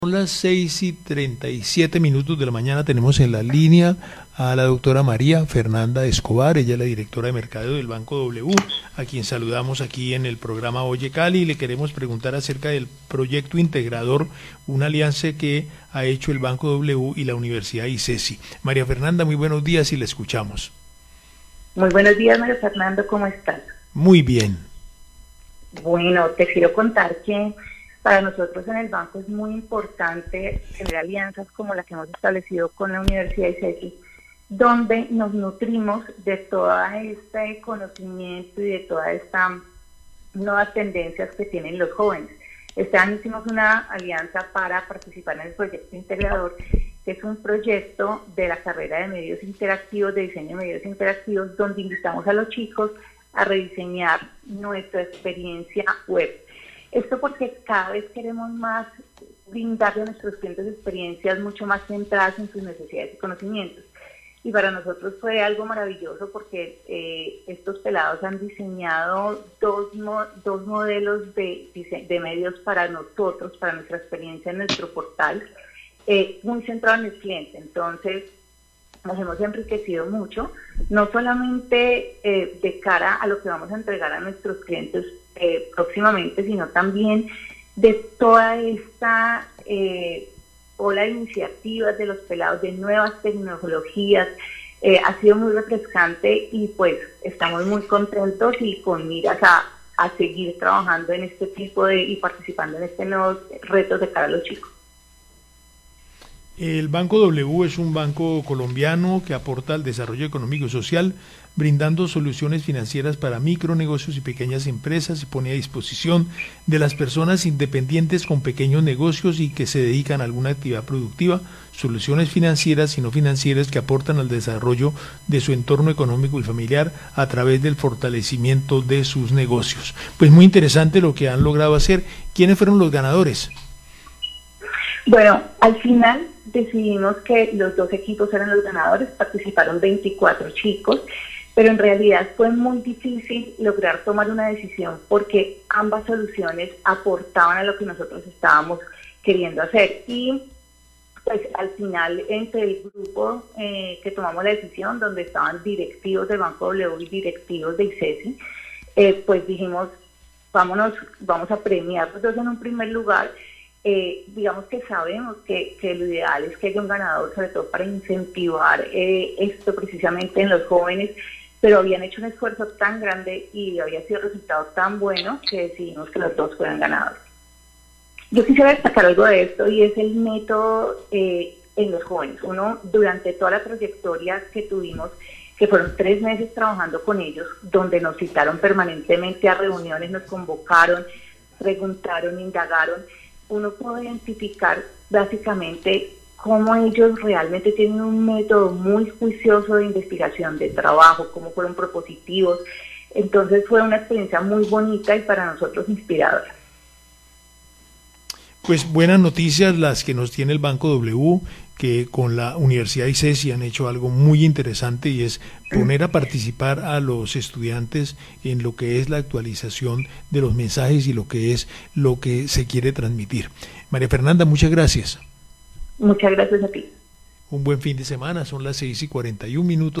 Son las 6:37 de la mañana. Tenemos en la línea a la doctora María Fernanda Escobar. Ella es la directora de mercadeo del Banco W, a quien saludamos aquí en el programa Oye Cali, y le queremos preguntar acerca del proyecto integrador, una alianza que ha hecho el Banco W y la Universidad ICESI. María Fernanda, muy buenos días y la escuchamos. Muy buenos días, María Fernando, ¿cómo estás? Muy bien. Bueno, te quiero contar que para nosotros en el banco es muy importante tener alianzas como la que hemos establecido con la Universidad ICESI, donde nos nutrimos de todo este conocimiento y de todas estas nuevas tendencias que tienen los jóvenes. Este año hicimos una alianza para participar en el proyecto integrador, que es un proyecto de la carrera de medios interactivos, de diseño de medios interactivos, donde invitamos a los chicos a rediseñar nuestra experiencia web. Esto porque cada vez queremos más brindarle a nuestros clientes experiencias mucho más centradas en sus necesidades y conocimientos. Y para nosotros fue algo maravilloso porque estos pelados han diseñado dos modelos de medios para nosotros, para nuestra experiencia en nuestro portal, muy centrado en el cliente. Entonces, nos hemos enriquecido mucho, no solamente de cara a lo que vamos a entregar a nuestros clientes próximamente, sino también de toda esta ola de iniciativas de los pelados, de nuevas tecnologías. Ha sido muy refrescante y pues estamos muy contentos y con miras a seguir trabajando en este tipo y participando en estos nuevos retos de cara a los chicos. El Banco W es un banco colombiano que aporta al desarrollo económico y social, brindando soluciones financieras para micronegocios y pequeñas empresas, y pone a disposición de las personas independientes con pequeños negocios y que se dedican a alguna actividad productiva, soluciones financieras y no financieras que aportan al desarrollo de su entorno económico y familiar a través del fortalecimiento de sus negocios. Pues muy interesante lo que han logrado hacer. ¿Quiénes fueron los ganadores? Bueno, al final decidimos que los dos equipos eran los ganadores, participaron 24 chicos, pero en realidad fue muy difícil lograr tomar una decisión porque ambas soluciones aportaban a lo que nosotros estábamos queriendo hacer. Y pues al final, entre el grupo que tomamos la decisión, donde estaban directivos del Banco W y directivos de ICESI, pues dijimos, vamos a premiar los dos en un primer lugar. Digamos que sabemos que lo ideal es que haya un ganador, sobre todo para incentivar esto precisamente en los jóvenes, pero habían hecho un esfuerzo tan grande y había sido resultado tan bueno que decidimos que los dos fueran ganadores. Yo quisiera destacar algo de esto y es el método en los jóvenes. Uno, durante toda la trayectoria que tuvimos, que fueron 3 meses trabajando con ellos, donde nos citaron permanentemente a reuniones, nos convocaron, preguntaron, indagaron, uno puede identificar básicamente cómo ellos realmente tienen un método muy juicioso de investigación, de trabajo, cómo fueron propositivos. Entonces fue una experiencia muy bonita y para nosotros inspiradora. Pues buenas noticias las que nos tiene el Banco W, que con la Universidad ICESI han hecho algo muy interesante, y es poner a participar a los estudiantes en lo que es la actualización de los mensajes y lo que se quiere transmitir. María Fernanda, muchas gracias. Muchas gracias a ti. Un buen fin de semana, son las 6:41.